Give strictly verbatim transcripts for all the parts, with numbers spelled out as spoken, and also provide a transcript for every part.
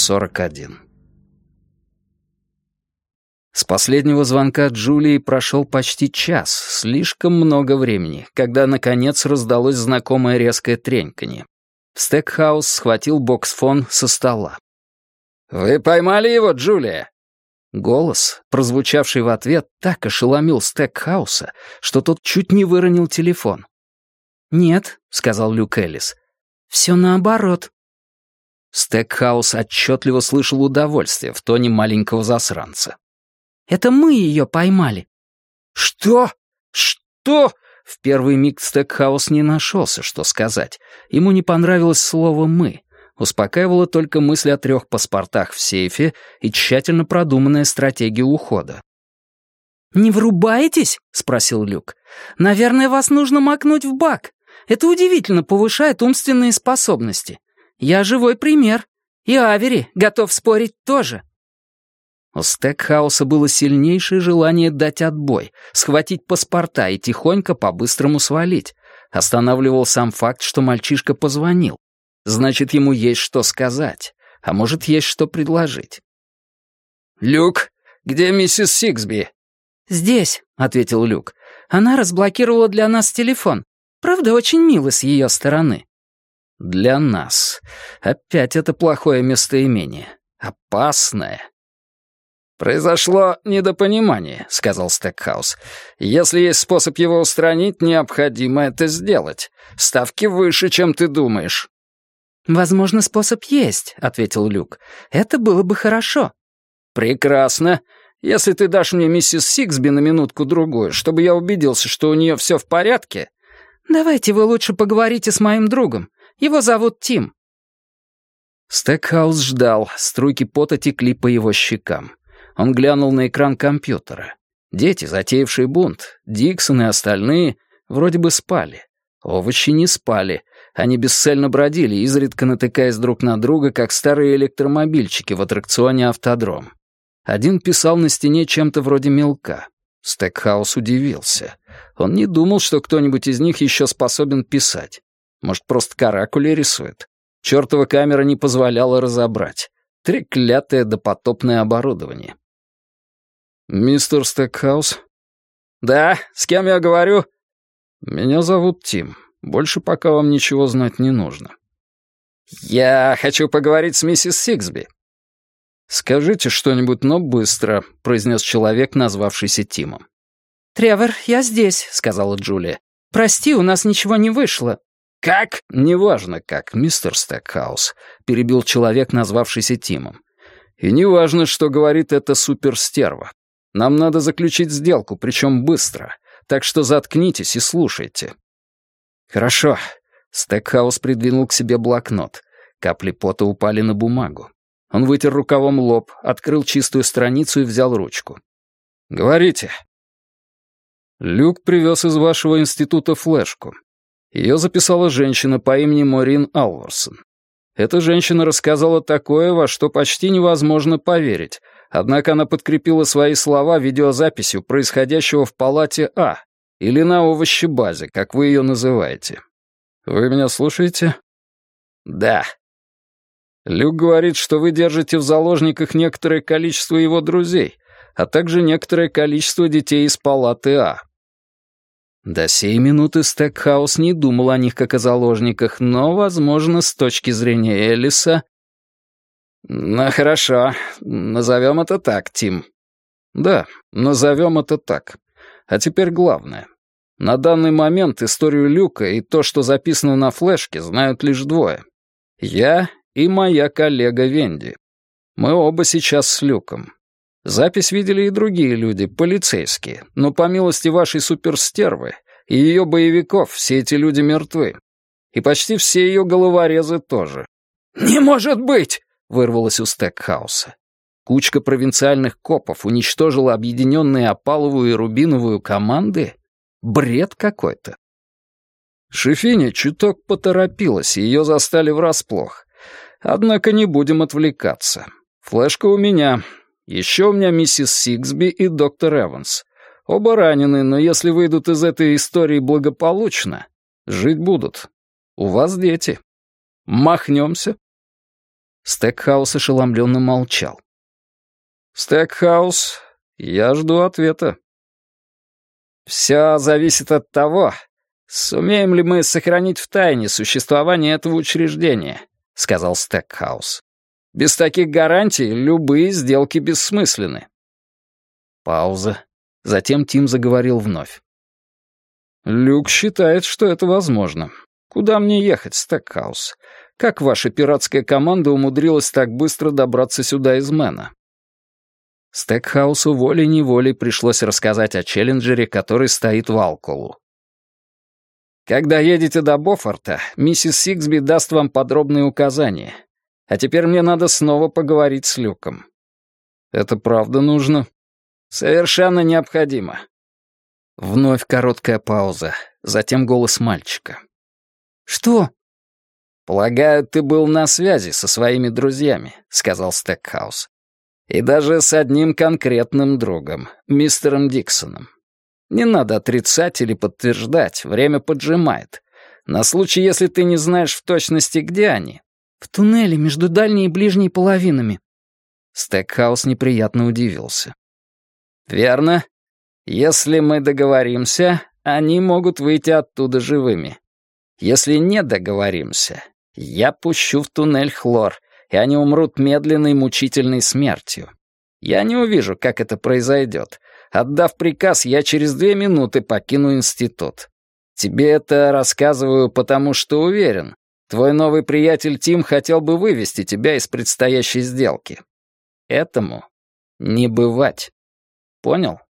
сорок один. С последнего звонка Джулии прошел почти час, слишком много времени, когда, наконец, раздалось знакомое резкое треньканье. Стекхаус схватил боксфон со стола. «Вы поймали его, Джулия?» Голос, прозвучавший в ответ, так ошеломил Стекхауса, что тот чуть не выронил телефон. «Нет», — сказал Люк Эллис, — «все наоборот». Стекхаус отчетливо слышал удовольствие в тоне маленького засранца. «Это мы ее поймали». «Что? Что?» В первый миг Стекхаус не нашелся, что сказать. Ему не понравилось слово «мы». Успокаивала только мысль о трех паспортах в сейфе и тщательно продуманная стратегия ухода. «Не врубаетесь?» — спросил Люк. «Наверное, вас нужно макнуть в бак. Это удивительно повышает умственные способности. Я живой пример. И Авери, готов спорить, тоже». У Стекхауса было сильнейшее желание дать отбой, схватить паспорта и тихонько по-быстрому свалить. Останавливал сам факт, что мальчишка позвонил. Значит, ему есть что сказать, а может, есть что предложить. «Люк, где миссис Сиксби?» «Здесь», — ответил Люк. «Она разблокировала для нас телефон. Правда, очень мило с ее стороны». «Для нас. Опять это плохое местоимение. Опасное». «Произошло недопонимание», — сказал Стекхаус. «Если есть способ его устранить, необходимо это сделать. Ставки выше, чем ты думаешь». «Возможно, способ есть», — ответил Люк. «Это было бы хорошо». «Прекрасно. Если ты дашь мне миссис Сиксби на минутку-другую, чтобы я убедился, что у нее все в порядке...» «Давайте вы лучше поговорите с моим другом. Его зовут Тим». Стекхаус ждал, струйки пота текли по его щекам. Он глянул на экран компьютера. Дети, затеявшие бунт, Диксон и остальные, вроде бы спали. Овощи не спали. Они бесцельно бродили, изредка натыкаясь друг на друга, как старые электромобильчики в аттракционе «Автодром». Один писал на стене чем-то вроде мелка. Стекхаус удивился. Он не думал, что кто-нибудь из них еще способен писать. Может, просто каракули рисует. Чёртова камера не позволяла разобрать. Треклятое допотопное оборудование. «Мистер Стекхаус?» «Да, с кем я говорю?» «Меня зовут Тим. Больше пока вам ничего знать не нужно». «Я хочу поговорить с миссис Сиксби». «Скажите что-нибудь, но быстро», — произнес человек, назвавшийся Тимом. «Тревор, я здесь», — сказала Джулия. «Прости, у нас ничего не вышло». «Как?» «Неважно как, мистер Стекхаус», — перебил человек, назвавшийся Тимом. «И неважно, что говорит эта суперстерва. Нам надо заключить сделку, причем быстро, так что заткнитесь и слушайте». «Хорошо». Стекхаус придвинул к себе блокнот. Капли пота упали на бумагу. Он вытер рукавом лоб, открыл чистую страницу и взял ручку. «Говорите». «Люк привез из вашего института флешку. Ее записала женщина по имени Морин Алварсон. Эта женщина рассказала такое, во что почти невозможно поверить, однако она подкрепила свои слова видеозаписью происходящего в палате А, или на овощебазе, как вы ее называете. Вы меня слушаете?» «Да». «Люк говорит, что вы держите в заложниках некоторое количество его друзей, а также некоторое количество детей из палаты А». До сей минуты Стекхаус не думал о них как о заложниках, но, возможно, с точки зрения Эллиса... «Ну, хорошо, назовем это так, Тим». «Да, назовем это так. А теперь главное. На данный момент историю Люка и то, что записано на флешке, знают лишь двое. Я и моя коллега Венди. Мы оба сейчас с Люком. Запись видели и другие люди, полицейские, но по милости вашей суперстервы и ее боевиков все эти люди мертвы. И почти все ее головорезы тоже». «Не может быть!» — вырвалось у Стекхауса. Кучка провинциальных копов уничтожила объединенные опаловую и рубиновую команды? Бред какой-то. Шефиня чуток поторопилась, и ее застали врасплох. Однако не будем отвлекаться. Флешка у меня. Еще у меня миссис Сиксби и доктор Эванс. Оба ранены, но если выйдут из этой истории благополучно, жить будут. У вас дети. Махнемся. Стекхаус ошеломленно молчал. «Стекхаус, я жду ответа». «Все зависит от того, сумеем ли мы сохранить в тайне существование этого учреждения», — сказал Стекхаус. «Без таких гарантий любые сделки бессмысленны». Пауза. Затем Тим заговорил вновь. «Люк считает, что это возможно. Куда мне ехать, Стекхаус? Как ваша пиратская команда умудрилась так быстро добраться сюда из Мэна?» Стекхаусу волей-неволей пришлось рассказать о челленджере, который стоит в Алколу. «Когда едете до Бофорта, миссис Сиксби даст вам подробные указания. А теперь мне надо снова поговорить с Люком». «Это правда нужно?» «Совершенно необходимо». Вновь короткая пауза, затем голос мальчика. «Что?» «Полагаю, ты был на связи со своими друзьями», — сказал Стекхаус. «И даже с одним конкретным другом, мистером Диксоном. Не надо отрицать или подтверждать, время поджимает. На случай, если ты не знаешь в точности, где они». «В туннеле между дальней и ближней половинами». Стекхаус неприятно удивился. «Верно. Если мы договоримся, они могут выйти оттуда живыми. Если не договоримся, я пущу в туннель хлор, и они умрут медленной мучительной смертью. Я не увижу, как это произойдет. Отдав приказ, я через две минуты покину институт. Тебе это рассказываю, потому что уверен, твой новый приятель Тим хотел бы вывести тебя из предстоящей сделки. Этому не бывать. Понял?»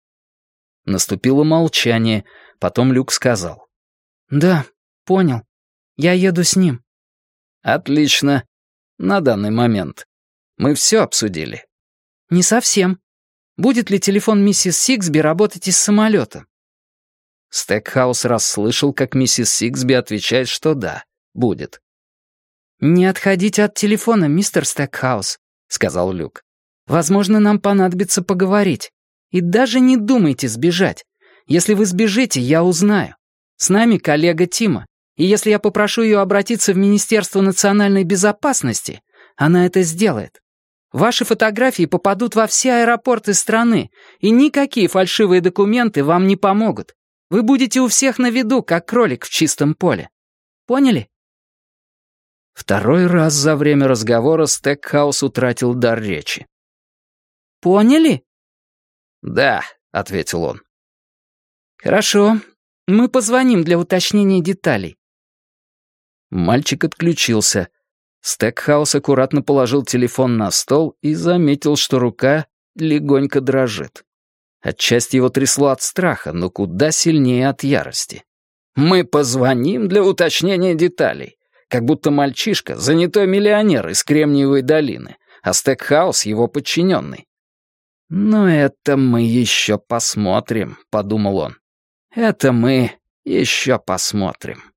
Наступило молчание, потом Люк сказал. «Да, понял. Я еду с ним». «Отлично. На данный момент. Мы все обсудили». «Не совсем. Будет ли телефон миссис Сиксби работать из самолета?» Стекхаус расслышал, как миссис Сиксби отвечает, что да, будет. «Не отходите от телефона, мистер Стекхаус», — сказал Люк. «Возможно, нам понадобится поговорить. И даже не думайте сбежать. Если вы сбежите, я узнаю. С нами коллега Тима, и если я попрошу ее обратиться в Министерство национальной безопасности, она это сделает. Ваши фотографии попадут во все аэропорты страны, и никакие фальшивые документы вам не помогут. Вы будете у всех на виду, как кролик в чистом поле. Поняли?» Второй раз за время разговора Стекхаус утратил дар речи. «Поняли?» «Да», — ответил он. «Хорошо. Мы позвоним для уточнения деталей». Мальчик отключился. Стекхаус аккуратно положил телефон на стол и заметил, что рука легонько дрожит. Отчасти его трясло от страха, но куда сильнее от ярости. «Мы позвоним для уточнения деталей», как будто мальчишка — занятой миллионер из Кремниевой долины, а Стекхаус — его подчиненный. «Но это мы еще посмотрим», — подумал он. «Это мы еще посмотрим».